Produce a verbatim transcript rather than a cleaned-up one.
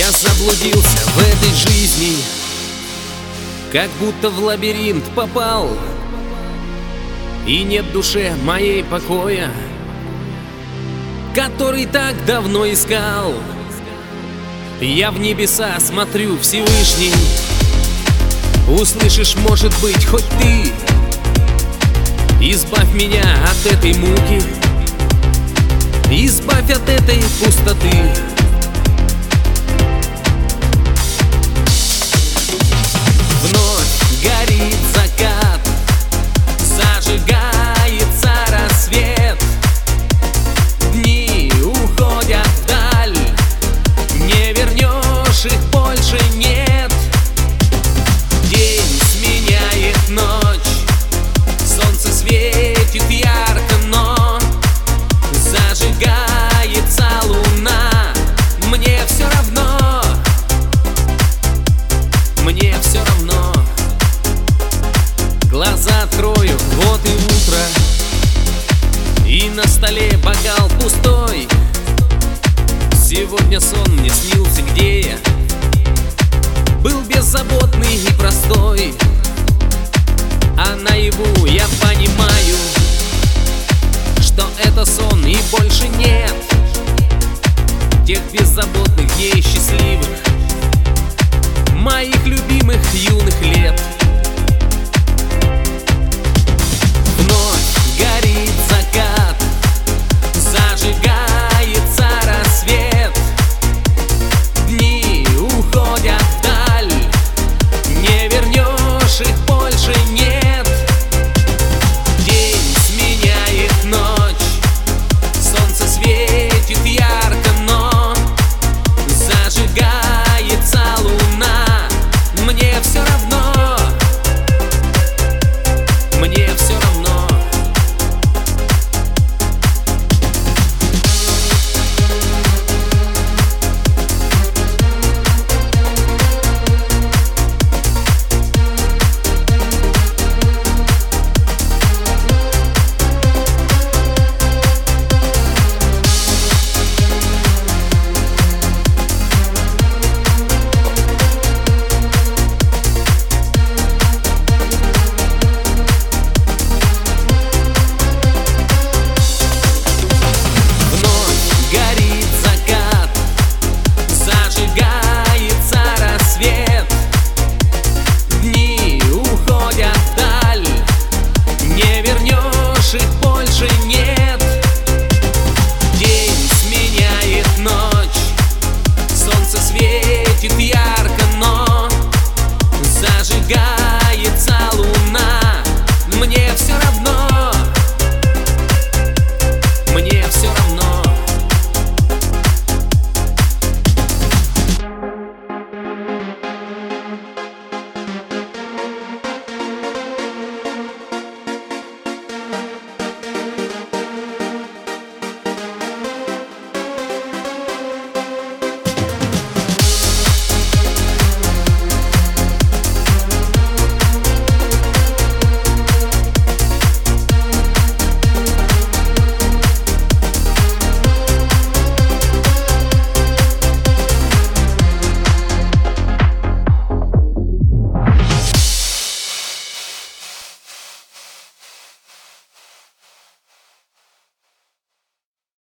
Я заблудился в этой жизни, как будто в лабиринт попал, и нет в душе моей покоя, который так давно искал. Я в небеса смотрю, Всевышний, услышишь, может быть, хоть ты. Избавь меня от этой муки, избавь от этой пустоты. Вновь горит закат, зажигается рассвет. Дни уходят вдаль, не вернешь их больше, нет. День сменяет ночь, солнце светит ярко, но зажигается луна. Мне все равно, мне все равно. Глаза открою, вот и утро, и на столе бокал пустой. Сегодня сон мне снился, где я был беззаботный и простой. А наяву я понимаю, что это сон и больше нет тех беззаботных дней счастливых, моих любимых юных лет.